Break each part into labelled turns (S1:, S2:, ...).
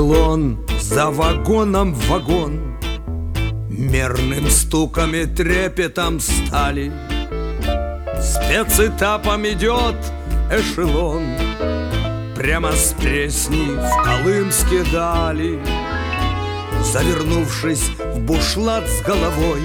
S1: эшелон за вагоном в вагон, мерным стуком и трепетом стали. Спецэтапом идет эшелон прямо с Пресни в колымские дали. Завернувшись в бушлат с головой,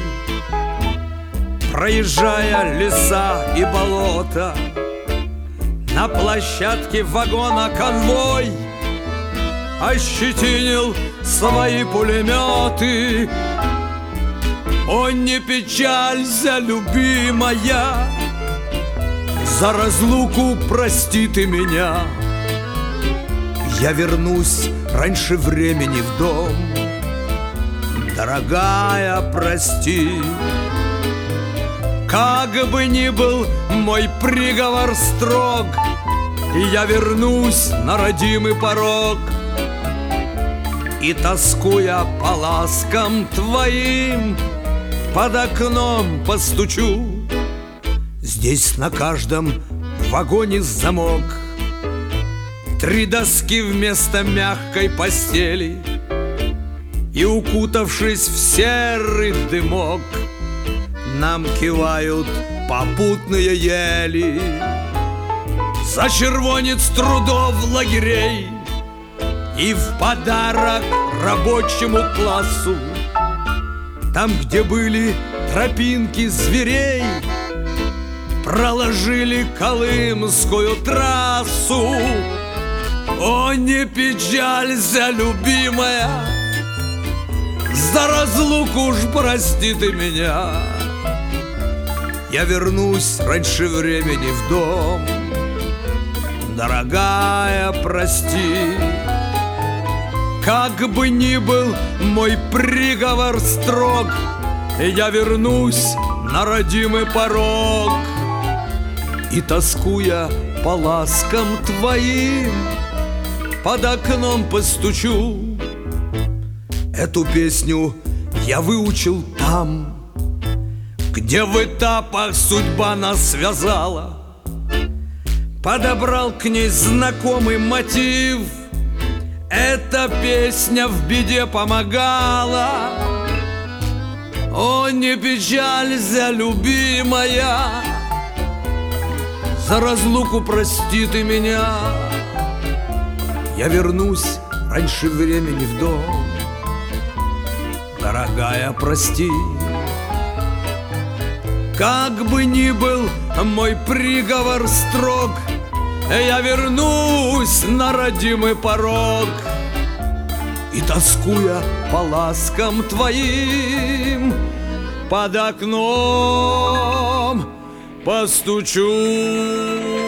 S1: проезжая леса и болота, на площадке вагона конвой ощетинил свои пулеметы. О, не печалься, любимая, за разлуку прости ты меня. Я вернусь раньше времени в дом, дорогая, прости. Как бы ни был мой приговор строг, я вернусь на родимый порог. И, тоскуя по ласкам твоим, под окном постучу. Здесь на каждом вагоне замок, 3 доски вместо мягкой постели. И, укутавшись в серый дымок, нам кивают попутные ели. За червонец трудов лагерей и в подарок рабочему классу, там, где были тропинки зверей, проложили колымскую трассу. О, не печалься, любимая, за разлуку уж прости ты меня. Я вернусь раньше времени в дом, дорогая, прости. Как бы ни был мой приговор строг, я вернусь на родимый порог. И, тоскуя по ласкам твоим, под окном постучу. Эту песню я выучил там, где в этапах судьба нас связала. Подобрал к ней знакомый мотив, эта песня в беде помогала. О, не печалься, любимая, за разлуку прости ты меня. Я вернусь раньше времени в дом, дорогая, прости. Как бы ни был мой приговор строг, я вернусь на родимый порог. И, тоскуя по ласкам твоим, под окном постучу.